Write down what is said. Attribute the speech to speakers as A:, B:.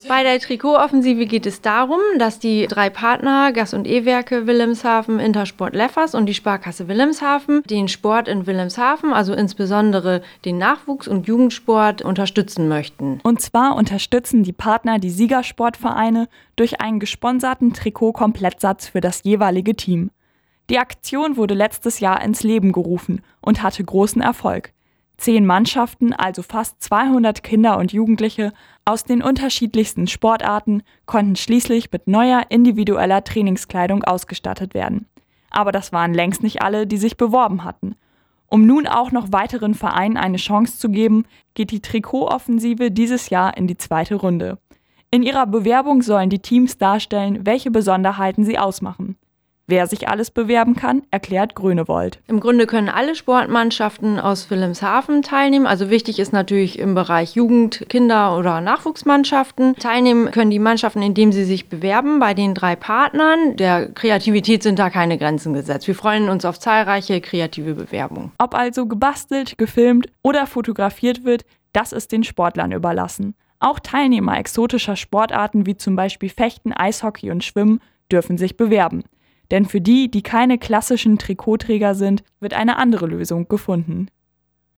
A: Bei der Trikotoffensive geht es darum, dass die 3 Partner, Gas- und E-Werke Wilhelmshaven, Intersport Leffers und die Sparkasse Wilhelmshaven, den Sport in Wilhelmshaven, also insbesondere den Nachwuchs- und Jugendsport, unterstützen möchten.
B: Und zwar unterstützen die Partner die Siegersportvereine durch einen gesponserten Trikot-Komplettsatz für das jeweilige Team. Die Aktion wurde letztes Jahr ins Leben gerufen und hatte großen Erfolg. 10 Mannschaften, also fast 200 Kinder und Jugendliche aus den unterschiedlichsten Sportarten, konnten schließlich mit neuer individueller Trainingskleidung ausgestattet werden. Aber das waren längst nicht alle, die sich beworben hatten. Um nun auch noch weiteren Vereinen eine Chance zu geben, geht die Trikotoffensive dieses Jahr in die 2. Runde. In ihrer Bewerbung sollen die Teams darstellen, welche Besonderheiten sie ausmachen. Wer sich alles bewerben kann, erklärt Grönewold.
A: Im Grunde können alle Sportmannschaften aus Wilhelmshaven teilnehmen. Also wichtig ist natürlich im Bereich Jugend-, Kinder- oder Nachwuchsmannschaften. Teilnehmen können die Mannschaften, indem sie sich bewerben bei den 3 Partnern. Der Kreativität sind da keine Grenzen gesetzt. Wir freuen uns auf zahlreiche kreative Bewerbungen.
B: Ob also gebastelt, gefilmt oder fotografiert wird, das ist den Sportlern überlassen. Auch Teilnehmer exotischer Sportarten wie zum Beispiel Fechten, Eishockey und Schwimmen dürfen sich bewerben. Denn für die, die keine klassischen Trikotträger sind, wird eine andere Lösung gefunden.